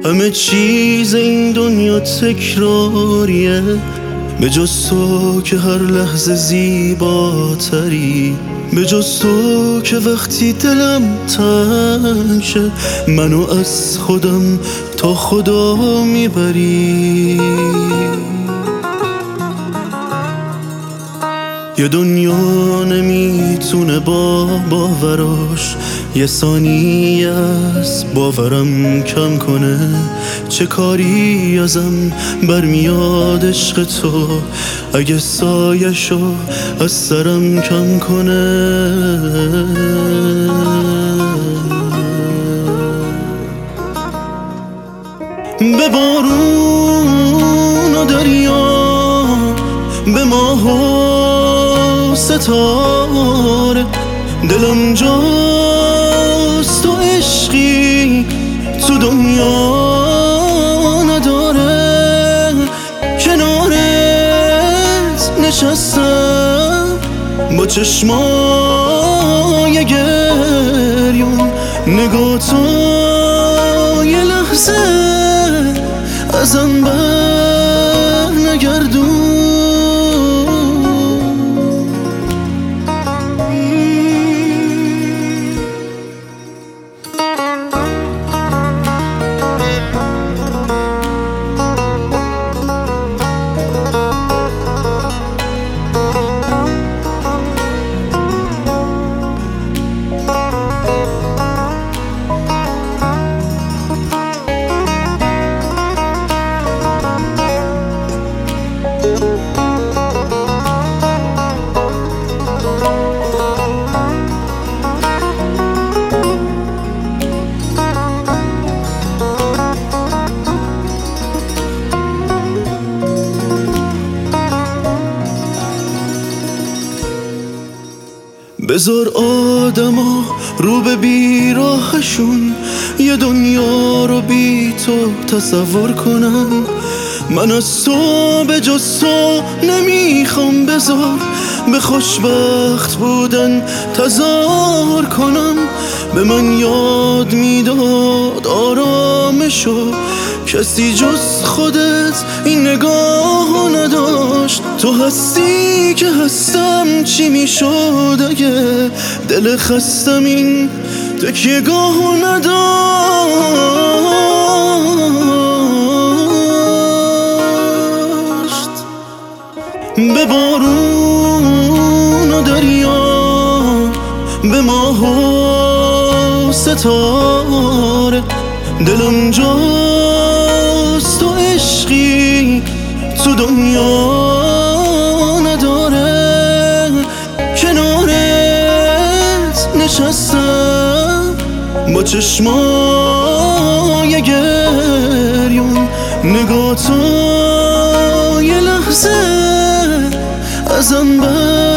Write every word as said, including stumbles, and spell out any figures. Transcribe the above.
همه چیز این دنیا تکراریه، به جز تو که هر لحظه زیباتری، به جز تو که وقتی دلم تنگ شه منو از خودم تا خدا میبری. یه دنیا نمیتونه با باوراش یه ثانیه از باورم کم کنه. چه کاری ازم برمیاد عشق تو اگه سایشو از سرم کم کنه. به بارون و دریا، به ماه و ستاره، دلم جاست تو عشقی تو دنیا نداره. کنارت نشستم با چشمای گریون، نگاه تو یه لحظه ازم بر نگردون. بذار آدما رو به بیراهشون یه دنیا رو بی تو تصور کنن. من از تو به جز تو نمیخوام، بذار به خوشبخت بودن تظاهر کنم. به من یاد میداد آرامشو کسی جز خودت این نگاه نداشت. تو هستی که هستم، چی میشد اگه دل خستم این تکیه‌گاه نداشت. به بارون و دریا، به ماه و ستاره، دلم جاست تو عشقی تو دنیا نداره. کنارت نشستم با چشمای گریون، نگاه تو یه لحظه ازم بر